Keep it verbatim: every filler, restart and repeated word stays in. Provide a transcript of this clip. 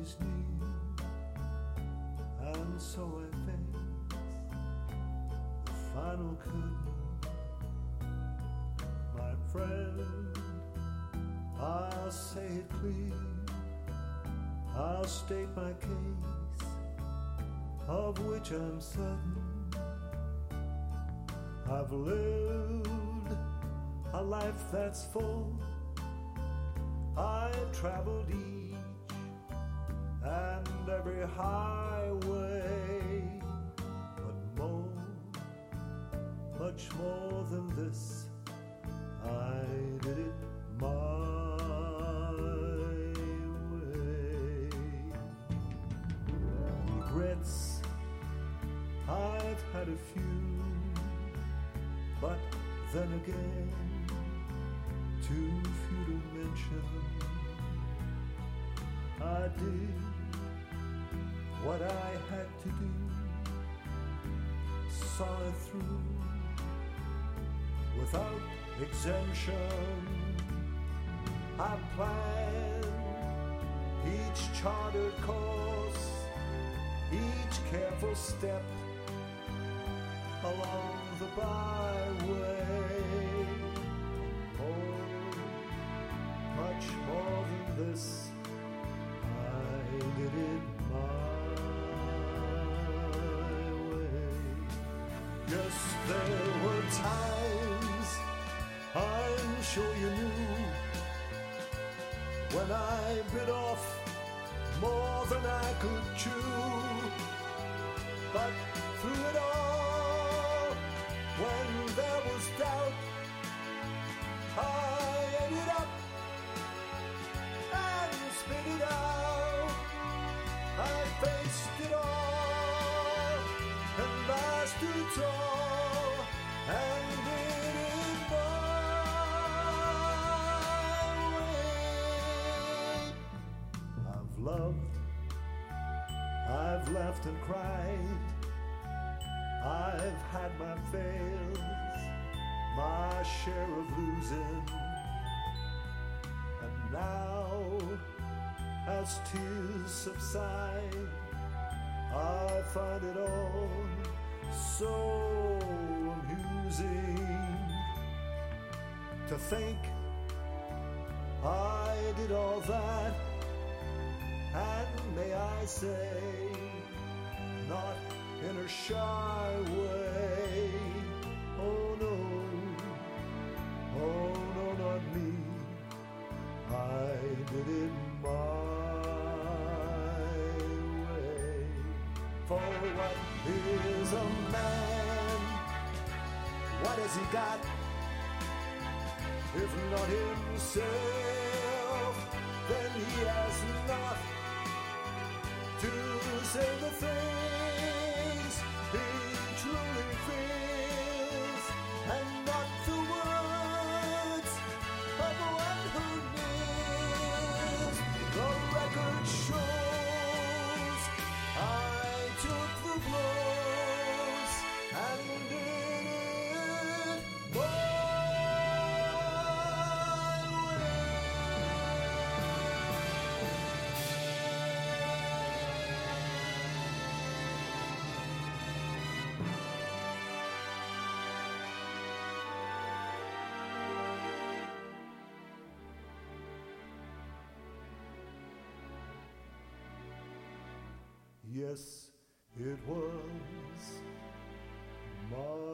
is near, and so I face the final curtain. My friend, I'll say it clear, I'll state my case, of which I'm certain. I've lived a life that's full, I've traveled each and every highway, but more, much more than this, I did it my way. Regrets, I've had a few, but then again, too few to mention. I did what I had to do, saw it through without exemption. I planned each chartered course, each careful step along the byway. Oh, much more than this, I did it my way. Yes, there were times, I'm sure you knew, when I bit off more than I could chew. But through it all, when there was doubt, I ended up and spit it out. I faced it all and I stood tall and did it my way. I've loved, I've laughed and cried, I've had my fails, my share of losing, and now, as tears subside, I find it all so amusing to think I did all that, and may I say, not in a shy way. Oh no, oh no, not me, I did it my way. For what is a man? What has he got, if not himself? Then he has not to say the things he truly feels, and not the words of one who kneels. The record shows I took the blows and did it my way. Yes, it was my